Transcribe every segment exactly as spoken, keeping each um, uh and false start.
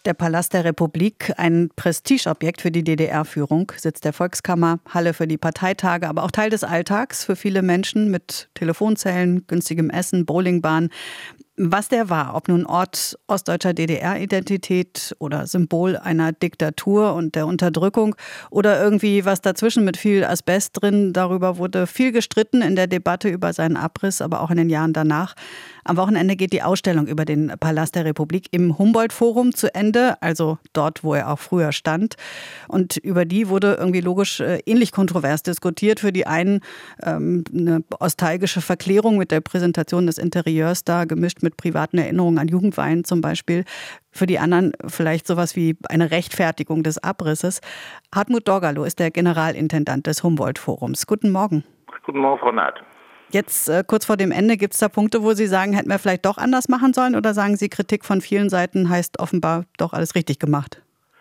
Der Palast der Republik, ein Prestigeobjekt für die D D R-Führung, Sitz der Volkskammer, Halle für die Parteitage, aber auch Teil des Alltags für viele Menschen mit Telefonzellen, günstigem Essen, Bowlingbahn. Was der war, ob nun Ort ostdeutscher D D R-Identität oder Symbol einer Diktatur und der Unterdrückung oder irgendwie was dazwischen mit viel Asbest drin, darüber wurde viel gestritten in der Debatte über seinen Abriss, aber auch in den Jahren danach. Am Wochenende geht die Ausstellung über den Palast der Republik im Humboldt-Forum zu Ende, also dort, wo er auch früher stand. Und über die wurde irgendwie logisch äh, ähnlich kontrovers diskutiert. Für die einen ähm, eine nostalgische Verklärung mit der Präsentation des Interieurs da, gemischt mit privaten Erinnerungen an Jugendweihen zum Beispiel. Für die anderen vielleicht sowas wie eine Rechtfertigung des Abrisses. Hartmut Dorgalow ist der Generalintendant des Humboldt-Forums. Guten Morgen. Guten Morgen, Frau Naht. Jetzt äh, kurz vor dem Ende, gibt es da Punkte, wo Sie sagen, hätten wir vielleicht doch anders machen sollen? Oder sagen Sie, Kritik von vielen Seiten heißt offenbar doch alles richtig gemacht?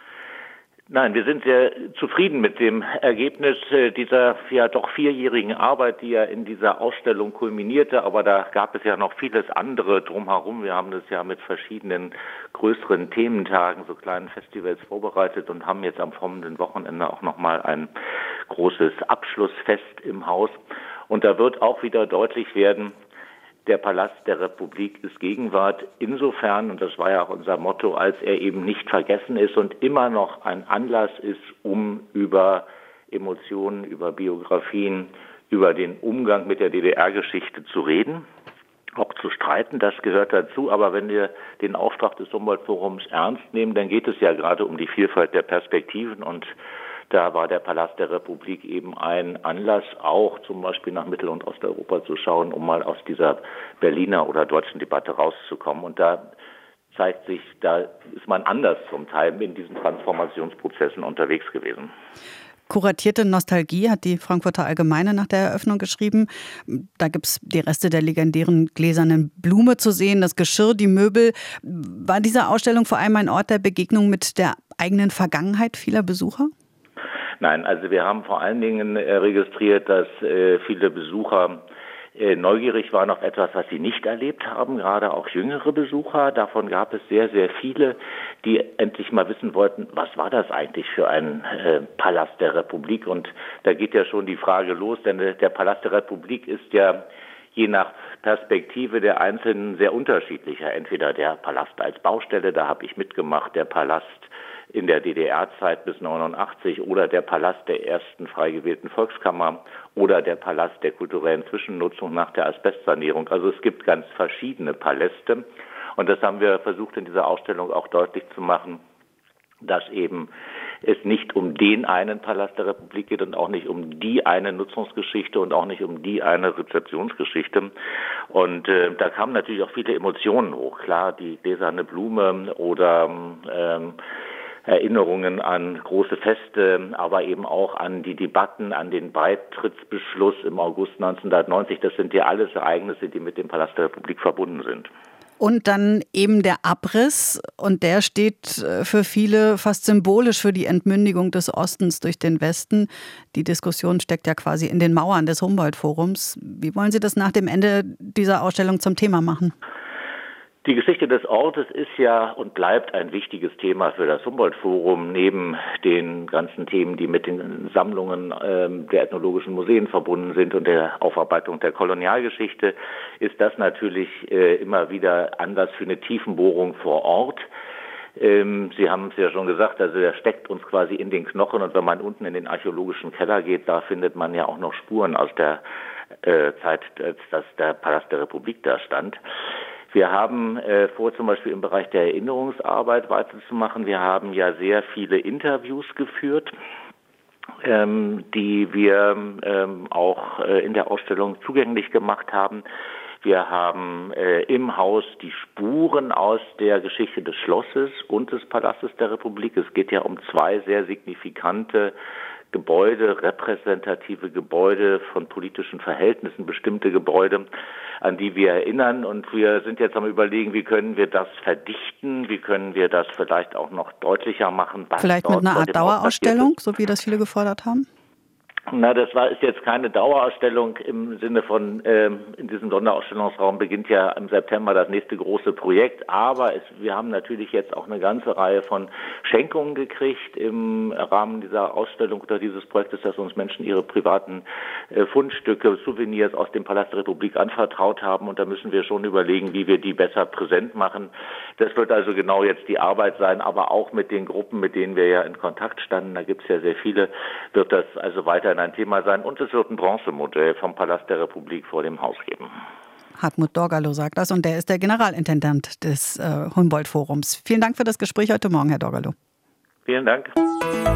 Nein, wir sind sehr zufrieden mit dem Ergebnis dieser ja doch vierjährigen Arbeit, die ja in dieser Ausstellung kulminierte. Aber da gab es ja noch vieles andere drumherum. Wir haben das ja mit verschiedenen größeren Thementagen, so kleinen Festivals vorbereitet und haben jetzt am kommenden Wochenende auch nochmal ein großes Abschlussfest im Haus. Und da wird auch wieder deutlich werden, der Palast der Republik ist Gegenwart insofern, und das war ja auch unser Motto, als er eben nicht vergessen ist und immer noch ein Anlass ist, um über Emotionen, über Biografien, über den Umgang mit der D D R-Geschichte zu reden, auch zu streiten, das gehört dazu. Aber wenn wir den Auftrag des Humboldt-Forums ernst nehmen, dann geht es ja gerade um die Vielfalt der Perspektiven, und da war der Palast der Republik eben ein Anlass, auch zum Beispiel nach Mittel- und Osteuropa zu schauen, um mal aus dieser Berliner oder deutschen Debatte rauszukommen. Und da zeigt sich, da ist man anders zum Teil in diesen Transformationsprozessen unterwegs gewesen. Kuratierte Nostalgie hat die Frankfurter Allgemeine nach der Eröffnung geschrieben. Da gibt es die Reste der legendären gläsernen Blume zu sehen, das Geschirr, die Möbel. War diese Ausstellung vor allem ein Ort der Begegnung mit der eigenen Vergangenheit vieler Besucher? Nein, also wir haben vor allen Dingen äh, registriert, dass äh, viele Besucher äh, neugierig waren auf etwas, was sie nicht erlebt haben, gerade auch jüngere Besucher. Davon gab es sehr, sehr viele, die endlich mal wissen wollten, was war das eigentlich für ein äh, Palast der Republik? Und da geht ja schon die Frage los, denn äh, der Palast der Republik ist ja je nach Perspektive der Einzelnen sehr unterschiedlicher. Entweder der Palast als Baustelle, da habe ich mitgemacht, der Palast in der D D R-Zeit bis neunundachtzig oder der Palast der ersten frei gewählten Volkskammer oder der Palast der kulturellen Zwischennutzung nach der Asbestsanierung. Also es gibt ganz verschiedene Paläste, und das haben wir versucht in dieser Ausstellung auch deutlich zu machen, dass eben es nicht um den einen Palast der Republik geht und auch nicht um die eine Nutzungsgeschichte und auch nicht um die eine Rezeptionsgeschichte. Und äh, da kamen natürlich auch viele Emotionen hoch. Klar, die gläserne Blume oder ähm, Erinnerungen an große Feste, aber eben auch an die Debatten, an den Beitrittsbeschluss im August neunzehnhundertneunzig. Das sind ja alles Ereignisse, die mit dem Palast der Republik verbunden sind. Und dann eben der Abriss, und der steht für viele fast symbolisch für die Entmündigung des Ostens durch den Westen. Die Diskussion steckt ja quasi in den Mauern des Humboldt-Forums. Wie wollen Sie das nach dem Ende dieser Ausstellung zum Thema machen? Die Geschichte des Ortes ist ja und bleibt ein wichtiges Thema für das Humboldt-Forum. Neben den ganzen Themen, die mit den Sammlungen ähm, der ethnologischen Museen verbunden sind und der Aufarbeitung der Kolonialgeschichte, ist das natürlich äh, immer wieder Anlass für eine Tiefenbohrung vor Ort. Ähm, Sie haben es ja schon gesagt, also der steckt uns quasi in den Knochen, und wenn man unten in den archäologischen Keller geht, da findet man ja auch noch Spuren aus der äh, Zeit, dass der Palast der Republik da stand. Wir haben äh, vor, zum Beispiel im Bereich der Erinnerungsarbeit weiterzumachen. Wir haben ja sehr viele Interviews geführt, ähm, die wir ähm, auch äh, in der Ausstellung zugänglich gemacht haben. Wir haben äh, im Haus die Spuren aus der Geschichte des Schlosses und des Palastes der Republik. Es geht ja um zwei sehr signifikante Gebäude, repräsentative Gebäude von politischen Verhältnissen, bestimmte Gebäude, an die wir erinnern. Und wir sind jetzt am Überlegen, wie können wir das verdichten, wie können wir das vielleicht auch noch deutlicher machen. Vielleicht mit einer Art Dauerausstellung, so wie das viele gefordert haben? Na, das war ist jetzt keine Dauerausstellung im Sinne von, ähm, in diesem Sonderausstellungsraum beginnt ja im September das nächste große Projekt, aber es, wir haben natürlich jetzt auch eine ganze Reihe von Schenkungen gekriegt im Rahmen dieser Ausstellung oder dieses Projektes, dass uns Menschen ihre privaten äh, Fundstücke, Souvenirs aus dem Palast der Republik anvertraut haben, und da müssen wir schon überlegen, wie wir die besser präsent machen. Das wird also genau jetzt die Arbeit sein, aber auch mit den Gruppen, mit denen wir ja in Kontakt standen, da gibt es ja sehr viele, wird das also weiterhin ein Thema sein, und es wird ein Bronzemodell vom Palast der Republik vor dem Haus geben. Hartmut Dorgalow sagt das, und der ist der Generalintendant des äh, Humboldt-Forums. Vielen Dank für das Gespräch heute Morgen, Herr Dorgalow. Vielen Dank.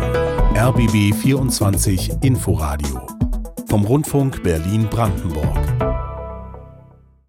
R B B vierundzwanzig Inforadio vom Rundfunk Berlin-Brandenburg.